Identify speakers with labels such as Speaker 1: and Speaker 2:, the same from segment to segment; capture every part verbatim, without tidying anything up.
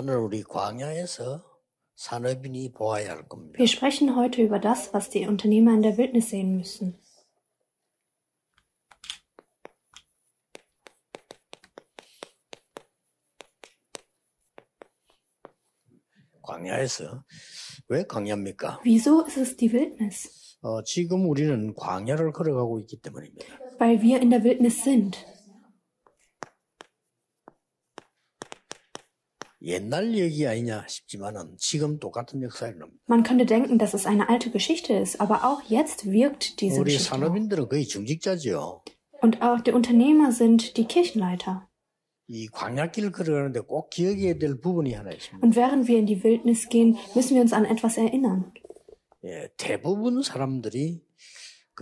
Speaker 1: 오늘 우리 광야에서 산업인이 보아야 할 겁니다.
Speaker 2: Wir sprechen heute über das, was die Unternehmer in der Wildnis sehen müssen.
Speaker 1: 광야에서 왜 광야입니까?
Speaker 2: Wieso ist es die Wildnis?
Speaker 1: 어, 지금 우리는 광야를 걸어가고 있기 때문입니다.
Speaker 2: Weil wir in der Wildnis sind.
Speaker 1: 옛날 얘기 아니냐 싶지만은 지금 똑같은 역사를 납니다.
Speaker 2: Man könnte denken, dass es eine alte Geschichte ist, aber auch jetzt wirkt diese
Speaker 1: 우리
Speaker 2: Geschichte.
Speaker 1: 산업인들은 거의 중직자죠.
Speaker 2: Und auch die Unternehmer sind die Kirchenleiter.
Speaker 1: 이 광야길을 걸어가는데 꼭 기억해야 될 부분이 하나 있습니다.
Speaker 2: Und während wir in die Wildnis gehen, müssen wir uns an etwas erinnern.
Speaker 1: 예, 대부분 사람들이 그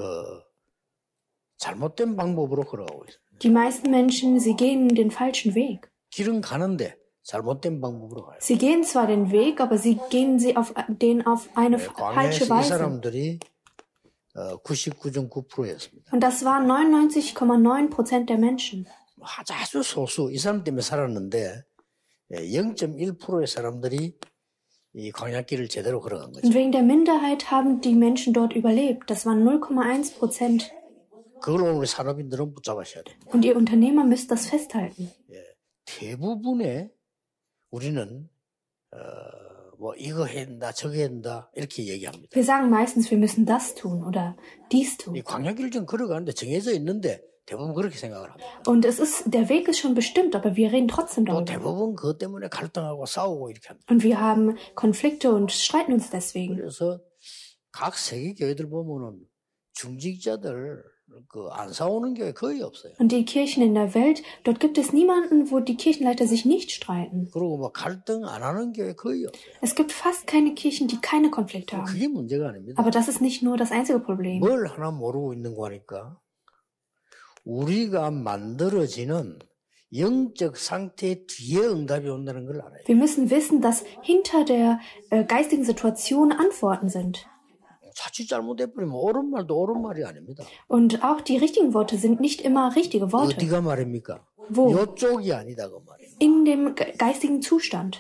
Speaker 1: 잘못된 방법으로 걸어가고 있어요.
Speaker 2: Die meisten Menschen, sie gehen den falschen Weg.
Speaker 1: 길은 가는데 잘못된 방법으로 가요.
Speaker 2: Sie gehen zwar den Weg, aber sie gehen sie auf den auf eine
Speaker 1: 예,
Speaker 2: falsche
Speaker 1: 광야에서 이
Speaker 2: Weise.
Speaker 1: 사람들이 어, 구십구 점 구 퍼센트였습니다.
Speaker 2: Und das waren neunundneunzig Komma neun Prozent der Menschen.
Speaker 1: 아주 소수 이 사람 때문에 살았는데 영 점 일 퍼센트의 사람들이 이 광야길을 제대로 걸어간 거죠.
Speaker 2: Und wegen der Minderheit haben die Menschen dort überlebt. Das waren null Komma eins Prozent.
Speaker 1: 그걸 오늘 우리 산업인들은 붙잡으셔야 됩니다.
Speaker 2: Und ihr Unternehmer müsst das festhalten.
Speaker 1: 예, 대부분의 우리는 어, 뭐 이거 해야 된다 저거 해야 된다 이렇게 얘기합니다.
Speaker 2: Wir sagen meistens, wir müssen das tun oder dies tun.
Speaker 1: 이 광야길을 좀 걸어가는데 정해져 있는데 대부분 그렇게 생각을 합니다.
Speaker 2: Und es ist, der Weg ist schon bestimmt, aber wir reden trotzdem
Speaker 1: 또
Speaker 2: darüber.
Speaker 1: 대부분 그것 때문에 갈등하고 싸우고 이렇게 합니다.
Speaker 2: Und wir haben Konflikte und streiten uns deswegen.
Speaker 1: 그래서 각 세계 교회들 보면은 중직자들 그 안 싸우는 교회 거의 없어요.
Speaker 2: Und die Kirchen in der Welt, dort gibt es niemanden, wo die Kirchenleiter sich nicht streiten.
Speaker 1: 그리고 뭐 갈등 안 하는 교회 거의 없어요.
Speaker 2: Es gibt fast keine Kirchen, die keine Konflikte haben.
Speaker 1: 그게 문제가 아닙니다.
Speaker 2: Aber das ist nicht nur das einzige Problem.
Speaker 1: 뭘 하나 모르고 있는 거니까 우리가 만들어지는 영적 상태 뒤에 응답이 온다는 걸 알아요.
Speaker 2: Wir müssen wissen, dass hinter der äh, geistigen Situation Antworten sind.
Speaker 1: 자칫 잘못해버리면 옳은 말도 옳은 말이 아닙니다.
Speaker 2: Und auch die richtigen Worte sind nicht immer richtige Worte.
Speaker 1: 어디가 말입니까?
Speaker 2: Wo?
Speaker 1: 이쪽이 아니다 그 말이에요.
Speaker 2: In dem ge- geistigen Zustand.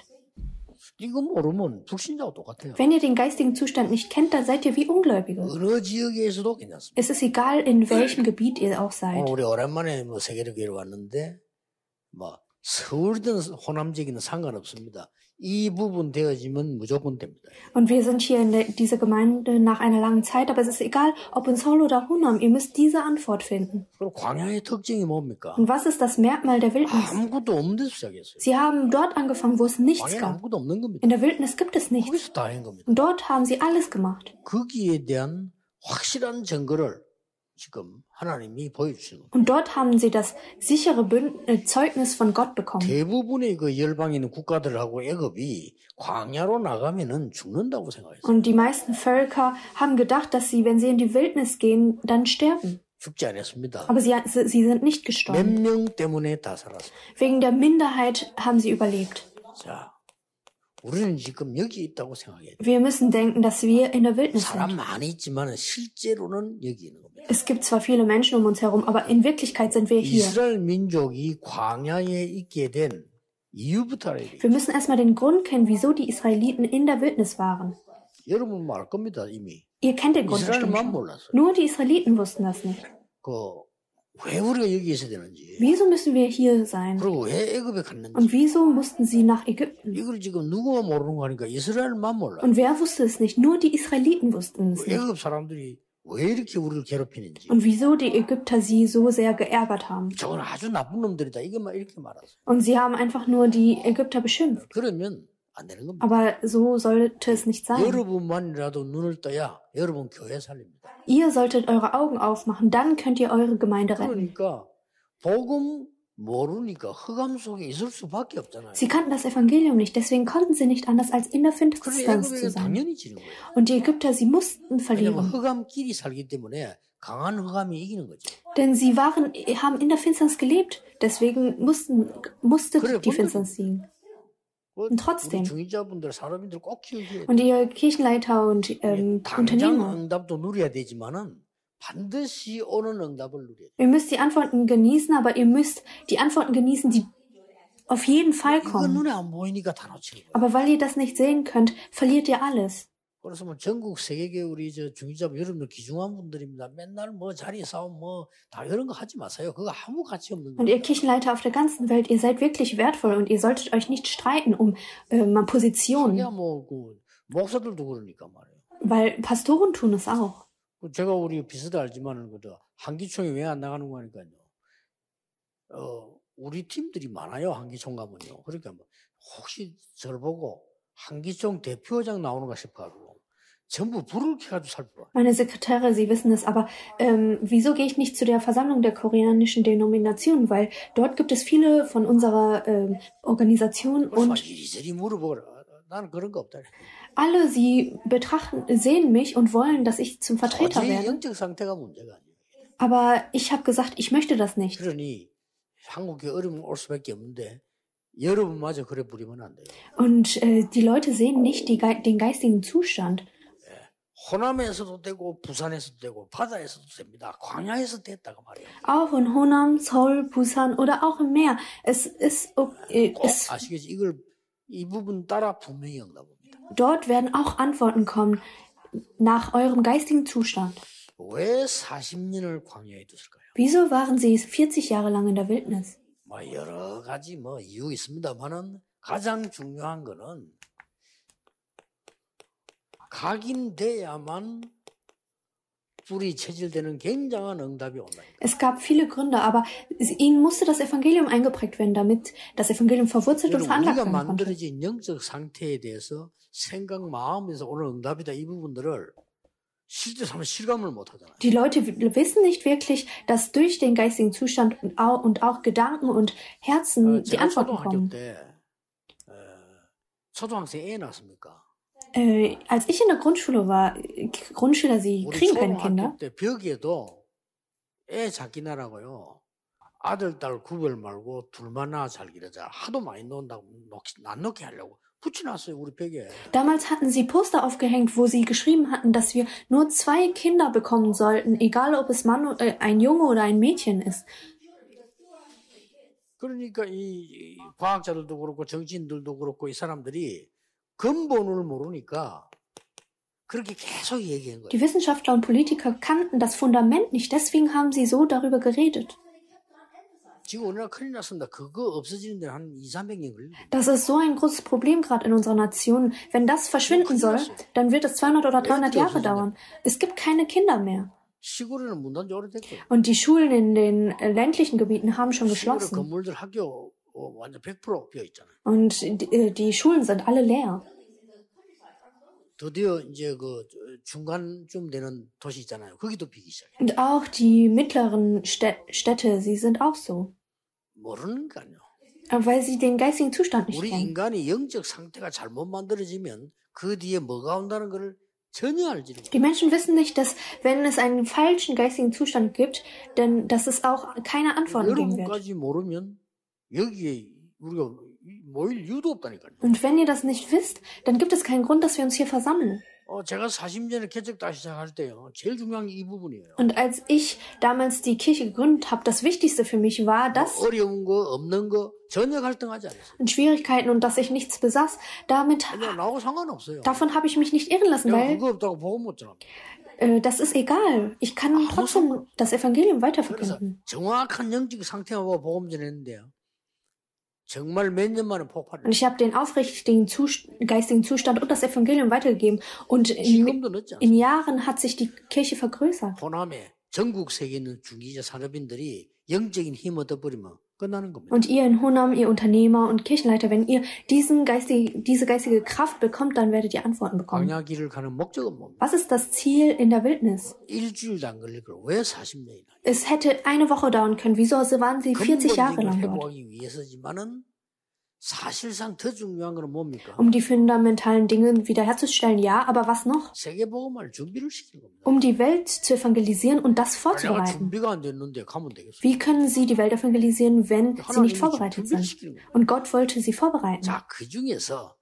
Speaker 1: 이거 모르면 불신자하고 똑같아요.
Speaker 2: Wenn ihr den geistigen Zustand nicht kennt, dann seid ihr wie Ungläubige.
Speaker 1: 어느 지역에서도 괜찮습니다.
Speaker 2: Es ist egal, in welchem Gebiet ihr auch seid.
Speaker 1: 오늘 우리 오랜만에 뭐 세계교회를 왔는데 뭐 서울이든 호남 지역이든 상관없습니다. 이 부분 되어지면 무조건 됩니다.
Speaker 2: Und wir sind hier in der, dieser Gemeinde nach einer langen Zeit, aber es ist egal, ob in Seoul oder Honam, ihr müsst diese Antwort finden.
Speaker 1: 그리고 광야의 특징이 뭡니까?
Speaker 2: Und was ist das Merkmal der Wildnis?
Speaker 1: 아무것도 없는 데서 시작했어요.
Speaker 2: Sie haben dort angefangen, wo es nichts
Speaker 1: 광야는
Speaker 2: gab.
Speaker 1: 아무것도 없는 겁니다.
Speaker 2: In der Wildnis gibt es nichts.
Speaker 1: 거기서 다 한 겁니다.
Speaker 2: Und dort haben sie alles gemacht.
Speaker 1: 거기에 대한 확실한 증거를 지금 하나님이 보여주시는 겁니다.
Speaker 2: Und dort haben sie das sichere Bünd äh, Zeugnis von Gott bekommen.
Speaker 1: 대부분의 그 열방에 있는 국가들하고 애굽이 광야로 나가면은 죽는다고 생각했어요.
Speaker 2: Und die meisten Völker haben gedacht, dass sie, wenn sie in die Wildnis gehen, dann sterben.
Speaker 1: 죽지 않았습니다.
Speaker 2: Aber sie, sie sind nicht
Speaker 1: 몇
Speaker 2: gestorben.
Speaker 1: 명 때문에 다 살았어요.
Speaker 2: Wegen der Minderheit haben sie überlebt.
Speaker 1: 자, 우리는 지금 여기 있다고 생각해야 돼요.
Speaker 2: Wir müssen denken, dass wir in der Wildnis
Speaker 1: 사람
Speaker 2: sind.
Speaker 1: 많이 있지만 실제로는 여기 있는 겁니다.
Speaker 2: Es gibt zwar viele Menschen um uns herum, aber in Wirklichkeit sind wir hier.
Speaker 1: 이스라엘 민족이 광야에 있게 된 이유부터 알아야 돼요.
Speaker 2: Wir müssen erstmal den Grund kennen, wieso die Israeliten in der Wildnis waren.
Speaker 1: 여러분 알 겁니다 이미.
Speaker 2: Ihr kennt den Grund bestimmt
Speaker 1: 이스라엘만
Speaker 2: schon.
Speaker 1: 몰랐어요.
Speaker 2: Nur die Israeliten wussten das nicht.
Speaker 1: 그 왜 우리가 여기 있어야 되는지,
Speaker 2: Wieso müssen wir hier sein?
Speaker 1: 그리고 왜 애굽에 갔는지,
Speaker 2: Und wieso mussten sie nach Ägypten?
Speaker 1: 이걸 지금 누구가 모르는 거 하니까 이스라엘만 몰라요.
Speaker 2: Und wer wusste es nicht? Nur die Israeliten wussten es nicht.
Speaker 1: 애굽 사람들이 왜 이렇게 우리를 괴롭히는지.
Speaker 2: Und wieso die Ägypter sie so sehr geärgert haben.
Speaker 1: 저건 아주 나쁜 놈들이다. 이것만 이렇게 말하세요.
Speaker 2: Und sie haben einfach nur die Ägypter beschimpft.
Speaker 1: 그러면 안 되는 겁니다.
Speaker 2: Aber so sollte es nicht sein.
Speaker 1: 여러분만이라도 눈을 떠야 여러분 교회 살립니다.
Speaker 2: Ihr solltet eure Augen aufmachen, dann könnt ihr eure Gemeinde retten.
Speaker 1: 그러니까 복음 모르니까 흑암 속에 있을 수밖에 없잖아요.
Speaker 2: Sie kannten das Evangelium nicht, deswegen konnten sie nicht anders als in der
Speaker 1: 그래
Speaker 2: Finsternis zu
Speaker 1: 애굽에게
Speaker 2: sein.
Speaker 1: 당연히 지는 거예요.
Speaker 2: Und die Ägypter, sie mussten
Speaker 1: 왜냐면
Speaker 2: verlieren.
Speaker 1: 흑암끼리 살기 때문에 강한 흑암이 이기는 거죠.
Speaker 2: Denn sie waren, haben in der Finsternis gelebt, deswegen mussten, musste
Speaker 1: 그래,
Speaker 2: die
Speaker 1: 근데-
Speaker 2: Finsternis siegen.
Speaker 1: 우리
Speaker 2: trotzdem.
Speaker 1: 중위자분들, 사람인들 꼭 키워줘야 돼요.
Speaker 2: Und ihr Kirchenleiter und ähm,
Speaker 1: 당장
Speaker 2: Unternehmer,
Speaker 1: 응답도 누려야 되지만은 반드시 오는 응답을 누려야 돼요.
Speaker 2: ihr müsst die Antworten genießen, aber ihr müsst die Antworten genießen, die auf jeden Fall
Speaker 1: 이거
Speaker 2: kommen.
Speaker 1: 눈에 안 보이니까 다 놓치는 거예요.
Speaker 2: Aber weil ihr das nicht sehen könnt, verliert ihr alles.
Speaker 1: 그래서 뭐 전국 세계계 우리 저 중기자분 여러분들 귀중한 분들입니다. 맨날 뭐 자리 싸움 뭐 다 이런 거 하지 마세요. 그거 아무 가치 없는
Speaker 2: Und ihr
Speaker 1: 거예요.
Speaker 2: Kirchenleiter auf der ganzen Welt, ihr seid wirklich wertvoll und ihr solltet euch nicht streiten um äh, mal
Speaker 1: 하기야
Speaker 2: Positionen,
Speaker 1: 뭐그 목사들도 그러니까 말이에요.
Speaker 2: weil Pastoren tun es auch.
Speaker 1: 그 제가 우리 비서도 알지만은 그저 한기총이 왜 안 나가는 거니까요. 어 우리 팀들이 많아요. 한기총 가면요. 그러니까 뭐 혹시 저를 보고 한기총 대표장 나오는가 싶어가지고 전부 불을 켜가지고 살펴봐.
Speaker 2: Meine Sekretäre, Sie wissen es, aber ähm, wieso gehe ich nicht zu der Versammlung der koreanischen Denomination? Weil dort gibt es viele von unserer ähm, Organisation
Speaker 1: 그래서 막
Speaker 2: und
Speaker 1: 이리저리 물어보라. 나는 그런 거 없다.
Speaker 2: alle, sie betrachten, sehen mich und wollen, dass ich zum Vertreter
Speaker 1: 도저히
Speaker 2: werde.
Speaker 1: 영적 상태가 문제가 아니에요.
Speaker 2: Aber ich habe gesagt, ich möchte das nicht.
Speaker 1: 그러니 한국에 어려움 올 수밖에 없는데 여러분마저 그래 부리면 안 돼요.
Speaker 2: Und äh, die Leute sehen nicht die, Ge- den geistigen Zustand.
Speaker 1: 호남에서도 되고 부산에서도 되고 바다에서도 됩니다. 광야에서 됐다고 말이에요.
Speaker 2: Auch in Honam, Seoul, Busan oder auch im Meer. Es ist, äh,
Speaker 1: 꼭
Speaker 2: es,
Speaker 1: 아시겠지? 이걸 이 부분 따라 분명히 응답합니다.
Speaker 2: dort werden auch Antworten kommen nach eurem geistigen Zustand.
Speaker 1: 왜 사십 년을 광야에 뒀을까요?
Speaker 2: Wieso waren sie vierzig Jahre lang in der Wildnis?
Speaker 1: 뭐 여러 가지 뭐 이유 있습니다만은 가장 중요한 거는 각인돼야만 불이 체질되는 굉장한 응답이 온다니까.
Speaker 2: Es gab viele Gründe, aber es- ihnen musste das Evangelium eingeprägt werden, damit das Evangelium verwurzelt und
Speaker 1: 여러분,
Speaker 2: veranlagt
Speaker 1: 우리가
Speaker 2: werden konnte.
Speaker 1: 만들어진 영적 상태에 대해서 생각, 마음에서 오는 응답이다 이 부분들을 실제 삼 실감을 못 하잖아요.
Speaker 2: Die Leute w- wissen nicht wirklich, dass durch den geistigen Zustand und auch, und auch Gedanken und
Speaker 1: 어,
Speaker 2: Herzen die
Speaker 1: 제가
Speaker 2: Antworten
Speaker 1: 초등학교
Speaker 2: kommen.
Speaker 1: 때 어, 초등학생 애 낳았습니까?
Speaker 2: Äh, als ich in der Grundschule war, äh, Grundschüler, sie
Speaker 1: 우리
Speaker 2: kriegen keine
Speaker 1: 초등학교
Speaker 2: Kinder.
Speaker 1: 때 벽에도 애 작기 나라고요. 아들, 딸 구별 말고 둘만 낳아 살기라자 하도 많이 놓는다고 놓기, 안 놓게 하려고 붙여놨어요 우리 벽에.
Speaker 2: Damals hatten sie Poster aufgehängt, wo sie geschrieben hatten, dass wir nur zwei Kinder bekommen sollten, egal ob es Mann, o- äh, ein Junge oder ein Mädchen ist.
Speaker 1: 그러니까 이, 이 과학자들도 그렇고 정치인들도 그렇고 이 사람들이 근본을 모르니까 그렇게 계속 얘기한 거예요.
Speaker 2: Die Wissenschaftler und Politiker kannten das Fundament nicht, deswegen haben sie so darüber geredet.
Speaker 1: 지금 우리나라 큰일 났습니다. 그거 없어지는 데는 한 이삼백 년 걸립니다.
Speaker 2: Das ist so ein großes Problem gerade in unserer Nation. Wenn das verschwinden soll, dann wird es zweihundert oder dreihundert Jahre dauern. Es gibt keine Kinder mehr.
Speaker 1: 시골에는 문 닫은 지 오래됐고
Speaker 2: Und die Schulen in den äh, ländlichen Gebieten haben schon
Speaker 1: 시골에
Speaker 2: geschlossen.
Speaker 1: 건물들 학교 어, 완전 백 퍼센트 비어 있잖아요.
Speaker 2: Und die, äh, die Schulen sind alle leer.
Speaker 1: 드디어 이제 그 중간쯤 되는 도시 있잖아요. 거기도 비기 시작해요.
Speaker 2: Und auch die mittleren Stä- Städte, sie sind auch so.
Speaker 1: 모르는가요.
Speaker 2: Äh, Weil sie den geistigen Zustand nicht
Speaker 1: 우리
Speaker 2: kennen.
Speaker 1: 인간이 영적 상태가 잘못 만들어지면 그 뒤에 뭐가 온다는 것을 전혀 알지를 못해요.
Speaker 2: Die Menschen wissen nicht, dass wenn es einen falschen geistigen Zustand gibt, denn dass es auch keine Antworten geben wird.
Speaker 1: 여러분까지 모르면 여기에 우리가 모일 이유도 없다니까요.
Speaker 2: Und wenn ihr das nicht wisst, dann gibt es keinen Grund, dass wir uns hier versammeln.
Speaker 1: 어, 제가 사십 년에 개척 다시 시작할 때요. 제일 중요한 게 이 부분이에요.
Speaker 2: Und als ich damals die Kirche gegründet habe, das Wichtigste für mich war, dass
Speaker 1: 어려운 거 없는 거 전혀 갈등하지 않았어요.
Speaker 2: und Schwierigkeiten und dass ich nichts besaß, damit
Speaker 1: 그냥 나하고 상관없어요.
Speaker 2: davon habe ich mich nicht irren lassen,
Speaker 1: 내가
Speaker 2: weil
Speaker 1: 그거 없다고 보고 못 전합니다.
Speaker 2: äh, das ist egal. Ich kann
Speaker 1: Ah,
Speaker 2: trotzdem das Evangelium
Speaker 1: 그래서
Speaker 2: weiterverkünden.
Speaker 1: 정확한 영적 상태만 보고 복음 전했는데요. 정말 몇 년 만에
Speaker 2: Und
Speaker 1: 폭발을.
Speaker 2: ich habe den aufrichtigen Zust geistigen Zustand und das Evangelium weitergegeben. Und in,
Speaker 1: 지금도 늦지
Speaker 2: in
Speaker 1: 않습니다.
Speaker 2: Jahren hat sich die Kirche vergrößert.
Speaker 1: 호남에 전국 세계에 있는 중기자 산업인들이 영적인 힘 얻어버리면 끝나는 겁니다.
Speaker 2: Und ihr in Honam, ihr Unternehmer und Kirchenleiter, wenn ihr diesen geistige, diese geistige Kraft bekommt, dann werdet ihr Antworten bekommen.
Speaker 1: 광야 길을 가는 목적은 뭡니까?
Speaker 2: Was ist das Ziel in der Wildnis?
Speaker 1: 일주일도 안 걸릴 걸 왜 사십 년이나?
Speaker 2: Es hätte eine Woche dauern können. Wieso waren sie vierzig Jahre
Speaker 1: 근본적인
Speaker 2: lang dort?
Speaker 1: 회복하기 위해서지만은 사실상 더 중요한 건 뭡니까?
Speaker 2: Um die fundamentalen Dinge wiederherzustellen, ja, aber was noch?
Speaker 1: 세계복음을 준비를 시키는 겁니다.
Speaker 2: Um die Welt zu evangelisieren und das
Speaker 1: 내가
Speaker 2: vorzubereiten.
Speaker 1: 준비가 안 됐는데 가면 되겠어요.
Speaker 2: Wie können sie die Welt evangelisieren, wenn sie
Speaker 1: 하나님이
Speaker 2: nicht
Speaker 1: 지금
Speaker 2: vorbereitet
Speaker 1: 준비를
Speaker 2: sind?
Speaker 1: 시키는 거예요.
Speaker 2: Und Gott wollte sie vorbereiten.
Speaker 1: 자, 그 중에서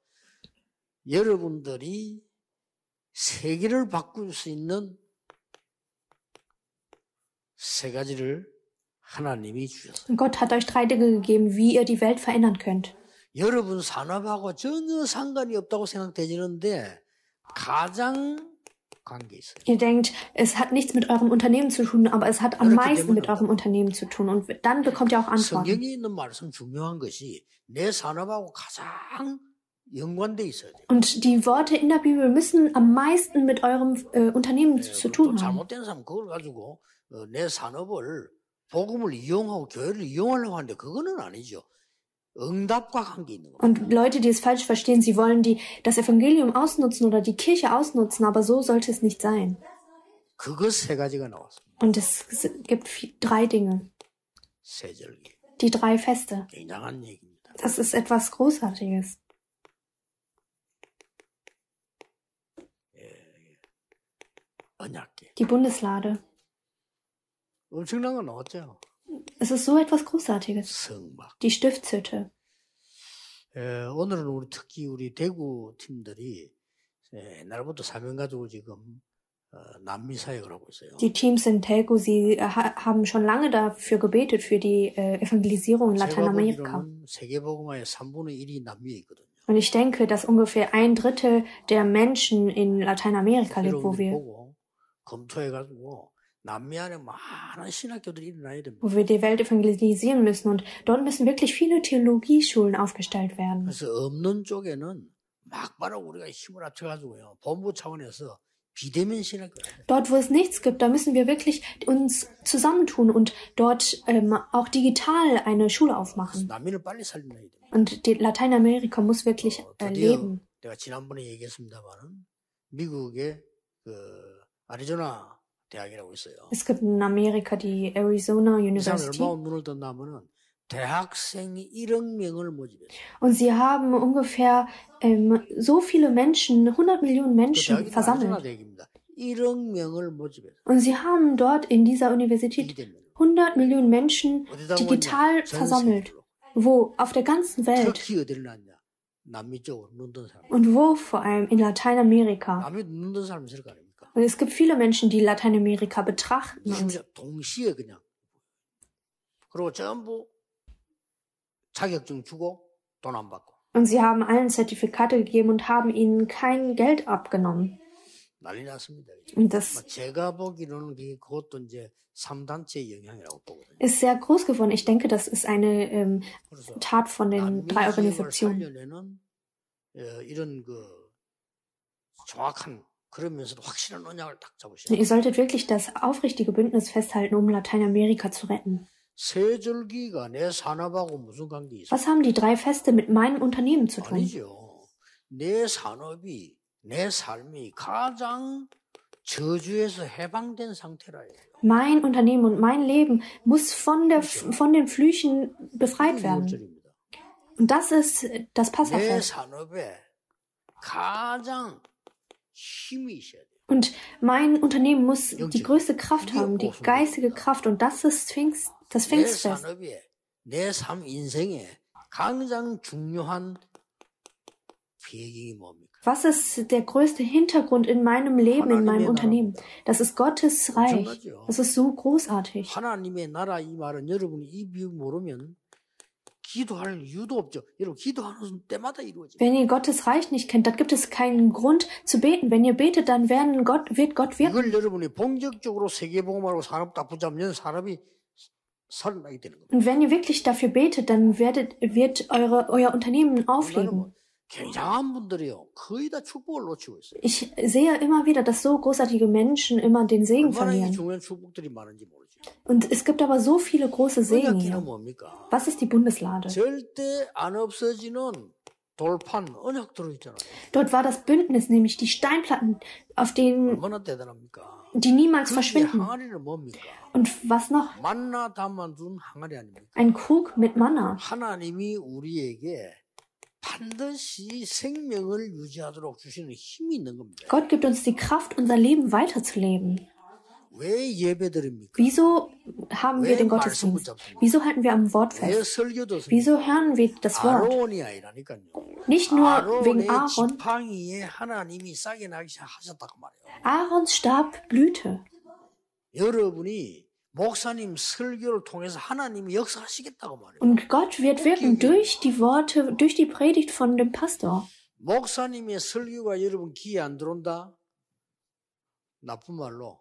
Speaker 1: 여러분들이 세계를 바꿀 수 있는 세 가지를 하나님이 주셨어요.
Speaker 2: Und Gott hat euch drei Dinge gegeben, wie ihr die Welt verändern könnt.
Speaker 1: 여러분 산업하고 전혀 상관이 없다고 생각되지는데 가장 관계 있어요.
Speaker 2: Ihr denkt, es hat nichts mit eurem Unternehmen zu tun, aber es hat am
Speaker 1: 그렇기
Speaker 2: meisten mit
Speaker 1: 때문에
Speaker 2: eurem Unternehmen zu tun. Und dann bekommt ihr auch Antworten.
Speaker 1: 성경에 있는 말씀 중요한 것이 내 산업하고 가장 연관돼 있어야 돼요.
Speaker 2: Und die Worte in der Bibel müssen am meisten mit eurem äh, Unternehmen
Speaker 1: 네,
Speaker 2: zu
Speaker 1: 또
Speaker 2: tun haben.
Speaker 1: 잘못된 사람 그걸 가지고 어, 내 산업을 복음을 이용하고 교회를 이용하려고 하는데 그거는 아니죠. 응답과 관계 있는 겁니다.
Speaker 2: Und Leute, die es falsch verstehen, sie wollen die, das Evangelium ausnutzen oder die Kirche ausnutzen, aber so sollte es nicht sein.
Speaker 1: 그것 세 가지가 나왔습니다.
Speaker 2: Und es gibt vi- drei Dinge.
Speaker 1: 세절기.
Speaker 2: Die drei Feste.
Speaker 1: 굉장한 얘기입니다.
Speaker 2: Das ist etwas Großartiges.
Speaker 1: 언약계.
Speaker 2: Die Bundeslade.
Speaker 1: 엄청난 거 나왔죠.
Speaker 2: Es ist so etwas Großartiges.
Speaker 1: 성막.
Speaker 2: Die Stiftshütte.
Speaker 1: 에, 오늘은 우리 특히 우리 대구 팀들이 에, 옛날부터 사명 가지고 지금 어, 남미 사역을 하고 있어요.
Speaker 2: Die Teams in Telco, sie äh, ha- haben schon lange dafür gebetet, für die äh, Evangelisierung in
Speaker 1: 제가
Speaker 2: Lateinamerika.
Speaker 1: 보기로는 세계복음화의 삼분의 일이 남미에 있거든요.
Speaker 2: Und ich denke, dass ungefähr ein Drittel der Menschen in Lateinamerika lebt, wo
Speaker 1: 여러분들이
Speaker 2: wir,
Speaker 1: 보고 검토해가지고 남미 안에 많은 신학교들이 일어나야 됩니다.
Speaker 2: wo wir die Welt evangelisieren müssen. Und dort müssen wirklich viele Theologieschulen aufgestellt werden.
Speaker 1: 그래서 없는 쪽에는 막바로 우리가 힘을 합쳐가지고요. 본부 차원에서 비대면 신학교.
Speaker 2: Dort, wo es nichts gibt, da müssen wir wirklich uns zusammentun und dort ähm, auch digital eine Schule aufmachen.
Speaker 1: 남미를 빨리 살려야 돼요.
Speaker 2: Und die Lateinamerika muss wirklich
Speaker 1: 어,
Speaker 2: äh,
Speaker 1: 드디어
Speaker 2: leben.
Speaker 1: 내가 지난번에 얘기했습니다만은 미국의 그 아리조나 대학이라고 있어요.
Speaker 2: Es gibt in Amerika die Arizona
Speaker 1: 이 사람이
Speaker 2: University.
Speaker 1: 얼마나 눈을 떴냐면은 대학생이 일억 명을 모집했어요.
Speaker 2: Und sie haben ungefähr ähm, so viele Menschen, hundert Millionen
Speaker 1: 그
Speaker 2: Menschen
Speaker 1: 대학이 아리조나
Speaker 2: versammelt.
Speaker 1: 대학입니다. 일억 명을 모집했어요.
Speaker 2: Und sie haben dort in dieser Universität
Speaker 1: 비대면.
Speaker 2: hundert Millionen Menschen
Speaker 1: 어디다
Speaker 2: digital
Speaker 1: 모았냐? 전
Speaker 2: versammelt.
Speaker 1: 세계로.
Speaker 2: Wo? Auf der ganzen Welt.
Speaker 1: 특히 어디를 났냐? 남미 쪽으로 눈뜬 사람.
Speaker 2: Und wo vor allem? In Lateinamerika.
Speaker 1: 남미 눈뜬 사람 있을 거 아닙니까?
Speaker 2: Und es gibt viele Menschen, die Lateinamerika betrachten. Und
Speaker 1: 심지어 동시에 그냥. 그리고 전부 자격증 주고 돈 안 받고.
Speaker 2: Und sie haben allen Zertifikate gegeben und haben ihnen kein Geld abgenommen.
Speaker 1: 난리 났습니다.
Speaker 2: Und das
Speaker 1: 제가 보기로는 그게 그것도 이제 삼 단체의 영향이라고 보거든요.
Speaker 2: ist sehr groß geworden. Ich denke, das ist eine ähm,
Speaker 1: 그래서
Speaker 2: Tat von den drei
Speaker 1: 남미 지역을
Speaker 2: Organisationen.
Speaker 1: 살려내는 어, 이런 그 정확한 그러면서도 확실한 언약을 딱 잡으셔야
Speaker 2: Und
Speaker 1: 돼요.
Speaker 2: ihr solltet wirklich das aufrichtige Bündnis festhalten, um Lateinamerika zu retten.
Speaker 1: 세절기가 내 산업하고 무슨 관계 있어요?
Speaker 2: Was haben die drei Feste mit meinem Unternehmen zu tun?
Speaker 1: 아니죠. 내 산업이 내 삶이 가장 저주에서 해방된 상태라요.
Speaker 2: Mein Unternehmen und mein Leben muss von, der, von den Flüchen befreit werden.
Speaker 1: 절입니다.
Speaker 2: Und das ist das
Speaker 1: 내
Speaker 2: Passafest.
Speaker 1: 산업에 가장 힘이 있어야 돼요.
Speaker 2: Und mein Unternehmen muss die größte Kraft haben, die geistige Kraft. Und das ist Pfingst, das
Speaker 1: 내
Speaker 2: Pfingstfest.
Speaker 1: 산업에 내 삶 인생에 가장 중요한 배경이 뭡니까?
Speaker 2: Was ist der größte Hintergrund in meinem Leben, in meinem Unternehmen? Das ist Gottes Reich. Das ist so großartig.
Speaker 1: 하나님의 나라 이 말은 여러분이 이 비유 모르면 기도할 이유도 없죠. 여러분 기도하는 때마다 이루어져요.
Speaker 2: Wenn ihr Gottes Reich nicht kennt, dann gibt es keinen Grund zu beten. Wenn ihr betet, dann werden Gott, wird Gott wirken.
Speaker 1: 이걸 여러분이 본격적으로 세계복음화로 산업 딱 붙잡으면 산업이 살아나게 되는 겁니다.
Speaker 2: Und wenn ihr wirklich dafür betet, dann werdet, wird eure, euer Unternehmen aufleben.
Speaker 1: 굉장한 분들이요. 거의 다 축복을 놓치고 있어요.
Speaker 2: Ich sehe immer wieder, dass so großartige Menschen immer den Segen
Speaker 1: 얼마나 이
Speaker 2: verlieren.
Speaker 1: 중요한 축복들이 많은지 모르죠.
Speaker 2: Und es gibt aber so viele große Segen
Speaker 1: 언약궤는
Speaker 2: hier.
Speaker 1: 뭡니까?
Speaker 2: Was ist die Bundeslade?
Speaker 1: 절대 안 없어지는 돌판, 언약 들어있잖아요.
Speaker 2: Dort war das Bündnis, nämlich die Steinplatten, auf denen,
Speaker 1: 얼마나 대단합니까?
Speaker 2: die niemals
Speaker 1: 그게
Speaker 2: verschwinden.
Speaker 1: 항아리는 뭡니까?
Speaker 2: Und was noch?
Speaker 1: 만나 담아둔 항아리 아닙니까?
Speaker 2: Ein Krug mit Manna.
Speaker 1: 하나님이 우리에게 반드시 생명을 유지하도록 주시는 힘이 있는 겁니다.
Speaker 2: Gott gibt uns die Kraft, unser Leben weiterzuleben.
Speaker 1: 왜 예배드립니까?
Speaker 2: Wieso haben wir den Gottesdienst? Wieso halten wir am Wort
Speaker 1: 왜
Speaker 2: fest?
Speaker 1: 설교 듣습니까?
Speaker 2: Wieso hören wir das Wort?
Speaker 1: 아론이 아니라니까요.
Speaker 2: Nicht nur
Speaker 1: 아론의
Speaker 2: wegen Aaron.
Speaker 1: 지팡이에 하나님이 싹이 나기 하셨다고 말해요.
Speaker 2: Aarons Stab blühte.
Speaker 1: 여러분이 목사님 설교를 통해서 하나님이 역사하시겠다고 말해요.
Speaker 2: Und Gott wird wirken durch die Worte, durch die Predigt von dem Pastor.
Speaker 1: 목사님의 설교가 여러분 귀에 안 들어온다? 나쁜 말로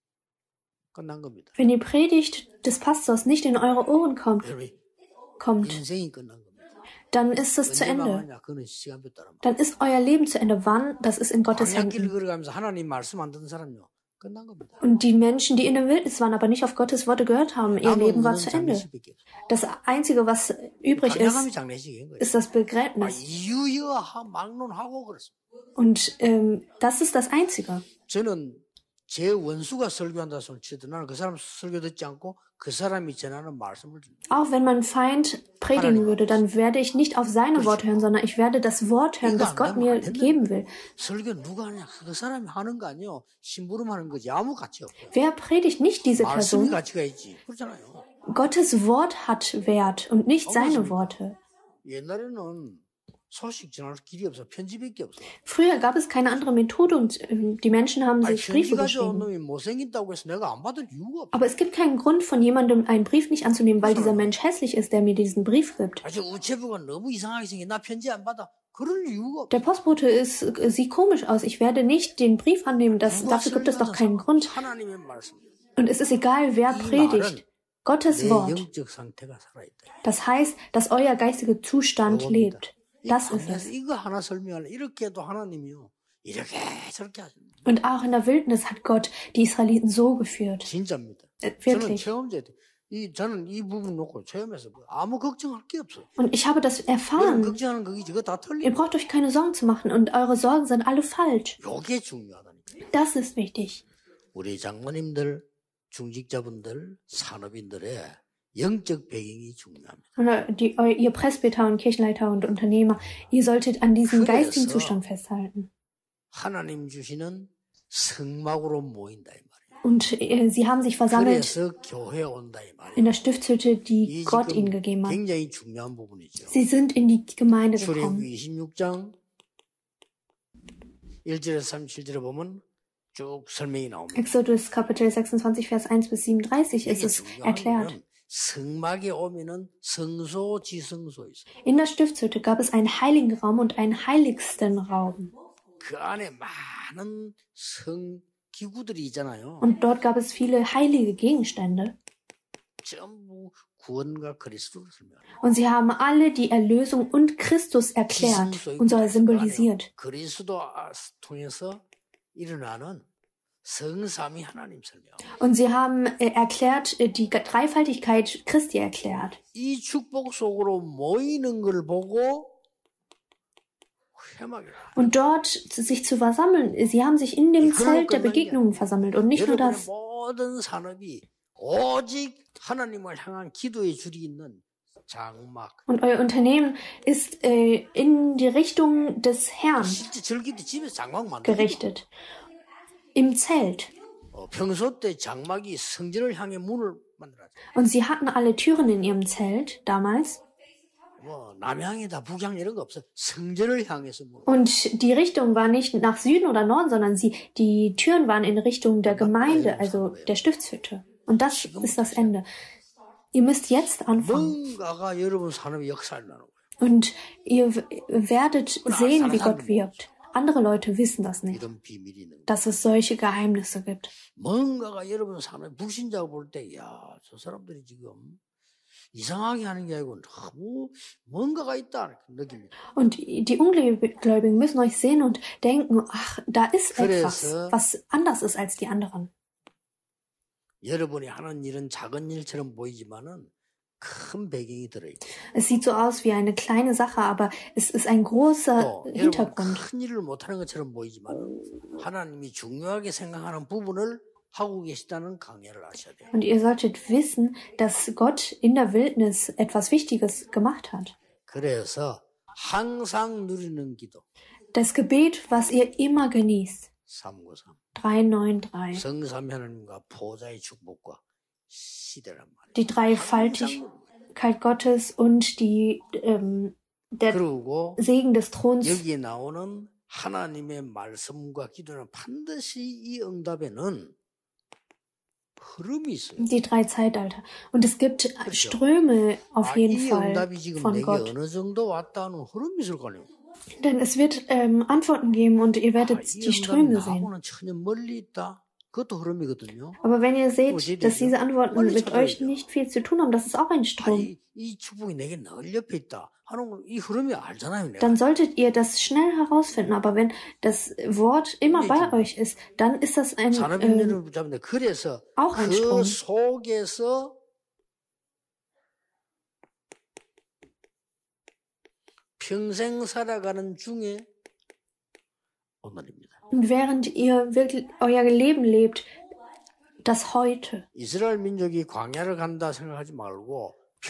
Speaker 1: 끝난 겁니다.
Speaker 2: Wenn die Predigt des Pastors nicht in eure Ohren kommt,
Speaker 1: 여러분
Speaker 2: kommt,
Speaker 1: 인생이 끝난 겁니다.
Speaker 2: dann ist es zu
Speaker 1: 언제
Speaker 2: Ende.
Speaker 1: 망하냐? 그거는 시간표 따라.
Speaker 2: Dann ist euer Leben zu Ende. Wann? Das ist in Gottes
Speaker 1: 광야길을
Speaker 2: Händen.
Speaker 1: 걸어가면서 하나님 말씀 안 듣는 사람요. 끝난 겁니다.
Speaker 2: Und die Menschen, die in der Wildnis waren, aber nicht auf Gottes Worte gehört haben, ihr
Speaker 1: 남은
Speaker 2: Leben war
Speaker 1: 거는
Speaker 2: zu Ende.
Speaker 1: 장례식밖에 없어요.
Speaker 2: Das Einzige, was übrig
Speaker 1: 광야감이
Speaker 2: ist,
Speaker 1: 장례식인 거예요.
Speaker 2: ist das
Speaker 1: 아,
Speaker 2: Begräbnis.
Speaker 1: 이유여 막론하고 그렇습니다.
Speaker 2: Und ähm, das ist das Einzige.
Speaker 1: 저는 제 원수가 설교한다 손 치더라도 나는 그 사람 설교 듣지 않고 그 사람이 전하는 말씀을 줍니다.
Speaker 2: Auch wenn mein Feind predigen würde, dann werde ich nicht auf seine Worte hören, sondern ich werde das Wort hören, das Gott mir geben will.
Speaker 1: 설교 누가 하냐? 그 사람이 하는 거 아니에요. 심부름 하는 거지. 아무 가치 없어요.
Speaker 2: Wer predigt? Nicht diese
Speaker 1: 말씀이
Speaker 2: Person.
Speaker 1: 가치가 있지. 그렇잖아요.
Speaker 2: Gottes Wort hat Wert und nicht seine Worte.
Speaker 1: 옛날에는 소식 전할 길이 없어. 편지밖에 없어.
Speaker 2: Früher gab es keine andere Methode und ähm, die Menschen haben
Speaker 1: 아니,
Speaker 2: sich
Speaker 1: 편지
Speaker 2: Briefe
Speaker 1: 가져온
Speaker 2: geschrieben.
Speaker 1: 놈이 못생긴다고 해서 내가 안 받을 이유가 없어.
Speaker 2: Aber es gibt keinen Grund von jemandem einen Brief nicht anzunehmen, weil dieser Mensch hässlich ist, der mir diesen Brief gibt.
Speaker 1: 아주 우체부가 너무 이상하게 생긴 나 편지 안 받아. 그럴 이유가 없어.
Speaker 2: Der Postbote ist, äh, sieht komisch aus. Ich werde nicht den Brief annehmen. Das,
Speaker 1: 누가
Speaker 2: dafür gibt es doch keinen
Speaker 1: 설교하든
Speaker 2: Grund.
Speaker 1: 하나님의 말씀.
Speaker 2: Und es ist egal, wer
Speaker 1: 이 말은
Speaker 2: predigt. Gottes
Speaker 1: 내
Speaker 2: Wort.
Speaker 1: 영적 상태가 살아있다.
Speaker 2: Das heißt, dass euer geistiger Zustand
Speaker 1: 요겁니다.
Speaker 2: lebt.
Speaker 1: 이
Speaker 2: Das ist
Speaker 1: 광야에서
Speaker 2: es.
Speaker 1: 이거 하나 설명하려 이렇게 해도 하나님이요. 이렇게 저렇게 하십니다.
Speaker 2: Und auch in der Wildnis hat Gott die Israeliten so geführt.
Speaker 1: 진짜입니다.
Speaker 2: Äh,
Speaker 1: 저는
Speaker 2: wirklich.
Speaker 1: 체험자 이 저는 이 부분 놓고 체험해서 아무 걱정할 게 없어요.
Speaker 2: Und ich habe das
Speaker 1: 여러분
Speaker 2: erfahren.
Speaker 1: 걱정하는 거기 저거 다
Speaker 2: Ihr
Speaker 1: 틀리고
Speaker 2: braucht euch keine Sorgen zu machen und eure Sorgen sind alle falsch.
Speaker 1: 요게 중요하다니까.
Speaker 2: Das ist wichtig.
Speaker 1: 우리 장모님들, 중직자분들, 산업인들의 영적 배경이 중요합니다.
Speaker 2: Oder die, eu- ihr Presbyter und Kirchenleiter und Unternehmer, ihr solltet an diesem
Speaker 1: 그래서
Speaker 2: geistigen Zustand festhalten.
Speaker 1: 하나님 주시는 성막으로 모인다 이 말이에요.
Speaker 2: Und äh, sie haben sich versammelt
Speaker 1: 그래서 교회 온다 이
Speaker 2: in
Speaker 1: 말이에요.
Speaker 2: der Stiftshütte, die
Speaker 1: 이
Speaker 2: Gott ihnen
Speaker 1: 지금
Speaker 2: gegeben hat.
Speaker 1: 굉장히 중요한 부분이죠.
Speaker 2: Sie sind in die Gemeinde
Speaker 1: 출애굽기
Speaker 2: gekommen.
Speaker 1: 이십육 장 일 절에서 삼십칠 절에 보면 쭉 설명이 나옵니다.
Speaker 2: Exodus Kapitel sechsundzwanzig, Vers eins bis siebenunddreißig ist
Speaker 1: 이게
Speaker 2: es
Speaker 1: 중요한
Speaker 2: erklärt.
Speaker 1: 거는 성막에 오면은 성소 지성소 있어요.
Speaker 2: In der Stiftshütte gab es einen heiligen Raum und einen heiligsten Raum.
Speaker 1: 그 안에 많은 성 기구들이 있잖아요.
Speaker 2: Und dort gab es viele heilige Gegenstände.
Speaker 1: 전부 구원과 그리스도를 설명해요.
Speaker 2: Und sie haben alle die Erlösung und Christus erklärt und soll symbolisiert.
Speaker 1: 그리스도 통해서 일어나는 성삼위 하나님 설명.
Speaker 2: Und sie haben äh, erklärt, äh, die Dreifaltigkeit Christi erklärt.
Speaker 1: 이 축복 속으로 모이는 걸 보고 회막이
Speaker 2: Und dort zu- sich zu versammeln, sie haben sich in dem Zelt der Begegnungen versammelt. Und nicht nur
Speaker 1: 여러분의
Speaker 2: das.
Speaker 1: 모든 산업이 오직 하나님을 향한 기도의 줄이 있는 장막.
Speaker 2: Und euer Unternehmen ist äh, in die Richtung des Herrn
Speaker 1: 실제 절기 때 집에서 장막 만들고
Speaker 2: gerichtet. Im Zelt.
Speaker 1: 어, 평소 때 장막이 성전을 향해 문을 만들었죠.
Speaker 2: Und sie hatten alle Türen in ihrem Zelt damals.
Speaker 1: 뭐 남향이다 북향 이런 거 없어. 성전을 향해서 문.
Speaker 2: Und die Richtung war nicht nach Süden oder Norden, sondern sie, die Türen waren in Richtung der Gemeinde, also der Stiftshütte. Und das ist das Ende. Ihr müsst jetzt anfangen.
Speaker 1: 뭔가가 여러분 산업의 역사를 나누고.
Speaker 2: Und ihr w- werdet sehen, wie Gott wirkt. Andere Leute wissen das nicht,
Speaker 1: 이런 비밀이 있는 거.
Speaker 2: dass es solche Geheimnisse gibt.
Speaker 1: 뭔가가 여러분 산업 불신자가 볼 때, 야, 저 사람들이 지금 이상하게 하는 게 아니고 너무 뭔가가 있다 이렇게 느낍니다.
Speaker 2: Und die Ungläubigen müssen euch sehen und denken, ach, da ist etwas,
Speaker 1: 그래서
Speaker 2: was anders ist als die anderen.
Speaker 1: 여러분이 하는 일은 작은 일처럼 보이지만은 큰 배경이 들어있고
Speaker 2: Es sieht so aus wie eine kleine Sache, aber es ist ein großer
Speaker 1: 또 여러분
Speaker 2: Hintergrund.
Speaker 1: 큰 일을 못하는 것처럼 보이지만 하나님이 중요하게 생각하는 부분을 하고 계시다는 강해를 하셔야 돼요.
Speaker 2: Und ihr solltet wissen, dass Gott in der Wildnis etwas Wichtiges gemacht hat.
Speaker 1: 그래서 항상 누리는 기도
Speaker 2: Das Gebet, was ihr immer genießt.
Speaker 1: 삼구삼
Speaker 2: dreihundertdreiundneunzig.
Speaker 1: 성삼위 하나님과 보좌의 축복과 시대란 말이에요.
Speaker 2: Die Dreifaltigkeit Gottes und die, ähm, der
Speaker 1: 그리고
Speaker 2: Segen des Throns.
Speaker 1: 여기에 나오는 하나님의 말씀과 기도는 반드시 이 응답에는 흐름이 있어요.
Speaker 2: Die drei Zeitalter. Und es gibt
Speaker 1: 그렇죠.
Speaker 2: Ströme auf
Speaker 1: 아,
Speaker 2: jeden
Speaker 1: 이
Speaker 2: Fall
Speaker 1: 응답이 지금
Speaker 2: von
Speaker 1: 내게
Speaker 2: Gott.
Speaker 1: 어느 정도 왔다는 흐름이 있을 거 아니에요.
Speaker 2: Denn es wird ähm, Antworten geben und ihr
Speaker 1: 아,
Speaker 2: werdet
Speaker 1: 이
Speaker 2: die
Speaker 1: 응답이
Speaker 2: Ströme sehen.
Speaker 1: 나하고는 전혀 멀리 있다. 그것도 흐름이거든요.
Speaker 2: Aber wenn ihr
Speaker 1: 어찌
Speaker 2: seht, dass
Speaker 1: 되죠?
Speaker 2: diese Antworten
Speaker 1: 빨리
Speaker 2: mit euch
Speaker 1: 찾아야죠.
Speaker 2: nicht viel zu tun haben, das ist auch ein
Speaker 1: 아,
Speaker 2: Strom,
Speaker 1: 이, 이 축복이 내게 늘 옆에 있다 하는 걸 이 흐름이 알잖아요. 내가.
Speaker 2: dann solltet ihr das schnell herausfinden. Aber wenn das Wort immer
Speaker 1: 근데
Speaker 2: bei
Speaker 1: 지금
Speaker 2: euch ist, dann ist das ein,
Speaker 1: 산업인들을
Speaker 2: ähm,
Speaker 1: 붙잡는데 그래서
Speaker 2: auch ein
Speaker 1: 그
Speaker 2: Strom.
Speaker 1: 속에서 평생 살아가는 중에 오늘입니다.
Speaker 2: Und während ihr wirklich euer Leben lebt, das heute.
Speaker 1: 이스라엘 민족이 광야를 간다 생각하지 말고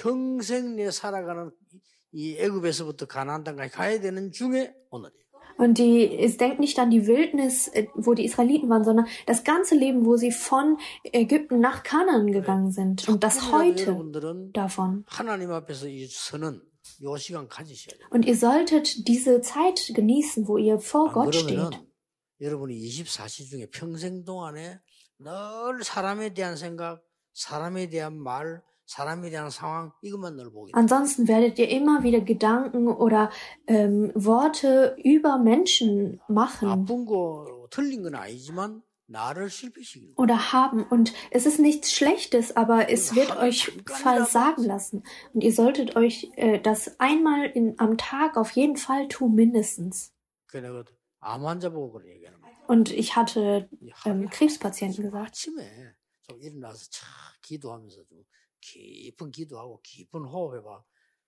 Speaker 1: 평생 내 살아가는 이 애굽에서부터 가나안 땅까지 가야 되는 중에 오늘이에요.
Speaker 2: Und die, es denkt nicht an die Wildnis, äh, wo die Israeliten waren, sondern das ganze Leben, wo sie von Ägypten nach Kanaan gegangen sind. Und das
Speaker 1: 조금이라도
Speaker 2: heute
Speaker 1: 여러분들은
Speaker 2: davon.
Speaker 1: 하나님 앞에서 이 서는 요 시간 가지셔야 돼요.
Speaker 2: Und ihr solltet diese Zeit genießen, wo ihr vor
Speaker 1: 안
Speaker 2: Gott
Speaker 1: 그러면은
Speaker 2: steht.
Speaker 1: 여러분이 이십사 시 중에 평생 동안에 늘 사람에 대한 생각, 사람에 대한 말, 사람에 대한 상황 이것만 늘 보게 돼요.
Speaker 2: Ansonsten werdet ihr immer wieder Gedanken oder ähm, Worte über Menschen machen
Speaker 1: 나쁜 거 틀린 건 아니지만 나를 실패시키는 거예요.
Speaker 2: oder haben. Und es ist nichts Schlechtes, aber es wird euch versagen lassen. Und ihr solltet euch äh, das einmal in, am Tag auf jeden Fall tun, mindestens.
Speaker 1: 그 내가 암 환자 보고 그런 얘기하는 거예요.
Speaker 2: Und ich hatte
Speaker 1: 이
Speaker 2: ähm, Krebspatienten gesagt.
Speaker 1: 아침에 좀 일어나서 참 기도하면서 좀 깊은 기도하고 깊은 호흡해봐.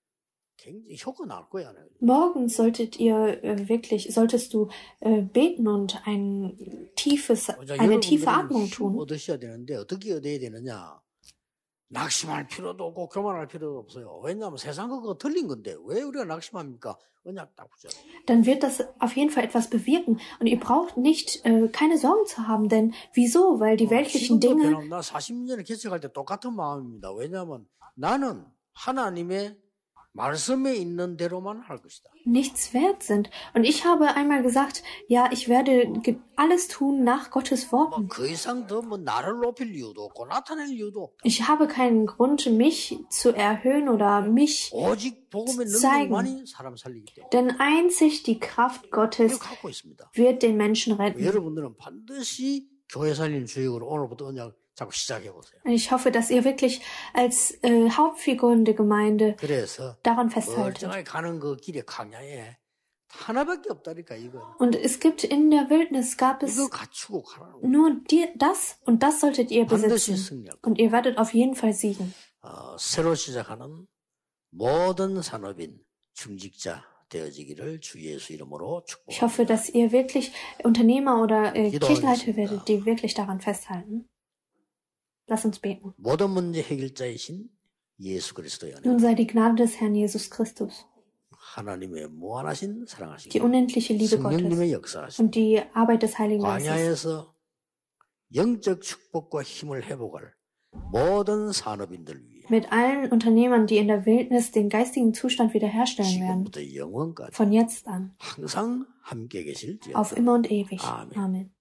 Speaker 1: 굉장히 효과 나올 거야. 내가.
Speaker 2: Morgens solltet ihr äh, wirklich, solltest du äh, beten und ein tiefes,
Speaker 1: 자,
Speaker 2: eine tiefe
Speaker 1: 여러분들은
Speaker 2: Atmung
Speaker 1: 힘
Speaker 2: tun.
Speaker 1: 얻으셔야 되는데 어떻게 얻어야 되느냐? 낙심할 필요도 없고 교만할 필요도 없어요. 왜냐하면 세상 그거 틀린 건데 왜 우리가 낙심합니까? 언약 딱 붙여요.
Speaker 2: Dann wird das auf jeden Fall etwas bewirken. Und ihr braucht nicht, äh, keine Sorgen zu haben, denn wieso? Weil die weltlichen
Speaker 1: 지금도
Speaker 2: Dinge,
Speaker 1: 변함- 나 사십 년 전에 개척할 때 똑같은 마음입니다. 왜냐하면 나는 하나님의 말씀에 있는 대로만 할 것이다.
Speaker 2: nichts wert sind. Und ich habe einmal gesagt, ja, ich werde ge- alles tun nach Gottes Worten.
Speaker 1: 그 이상 더 뭐 나를 높일 이유도 없고 나타낼 이유도 없다.
Speaker 2: Ich habe keinen Grund, mich zu erhöhen oder mich,
Speaker 1: 오직 복음의
Speaker 2: zeigen.
Speaker 1: 능력만이 사람 살리기 때문에
Speaker 2: denn einzig die Kraft Gottes
Speaker 1: 이거 갖고 있습니다.
Speaker 2: wird den Menschen retten.
Speaker 1: 여러분들은 반드시 교회 살리는 주역으로 오늘부터 언약 자꾸 시작해 보세요.
Speaker 2: Und ich hoffe, dass ihr wirklich als äh, Hauptfiguren der Gemeinde
Speaker 1: 그래서
Speaker 2: daran festhaltet.
Speaker 1: 멀쩡하게 가는 그 길에 강야에 하나밖에 없다니까 이거.
Speaker 2: Und es gibt in der Wildnis, gab es
Speaker 1: 이거 갖추고 가라는 거.
Speaker 2: nur die, das und das solltet ihr
Speaker 1: 반드시
Speaker 2: besitzen.
Speaker 1: 승리할 거예요.
Speaker 2: Und ihr werdet auf jeden Fall siegen.
Speaker 1: 어, 새로 시작하는 모든 산업인 중직자 되어지기를 주 예수 이름으로
Speaker 2: Ich hoffe,
Speaker 1: 축복합니다.
Speaker 2: dass ihr wirklich Unternehmer oder äh,
Speaker 1: Jeder
Speaker 2: Kirchenleiter
Speaker 1: ist-
Speaker 2: werdet, die wirklich daran festhalten. Lass uns beten.
Speaker 1: 모든 문제 해결자이신 예수 그리스도의 은혜,
Speaker 2: Nun sei die Gnade des Herrn Jesus Christus,
Speaker 1: 하나님의 무한하신
Speaker 2: die
Speaker 1: 사랑하시고
Speaker 2: unendliche Liebe Gottes
Speaker 1: 성령님의 역사하신
Speaker 2: und die Arbeit des Heiligen Geistes.
Speaker 1: 광야에서 영적 축복과 힘을 회복할 모든 산업인들 위해
Speaker 2: Mit allen Unternehmern, die in der Wildnis den geistigen Zustand wiederherstellen werden.
Speaker 1: 지금부터 영원까지
Speaker 2: Von jetzt an.
Speaker 1: 항상 함께 계실지어다.
Speaker 2: Auf immer und ewig.
Speaker 1: Amen.
Speaker 2: Amen.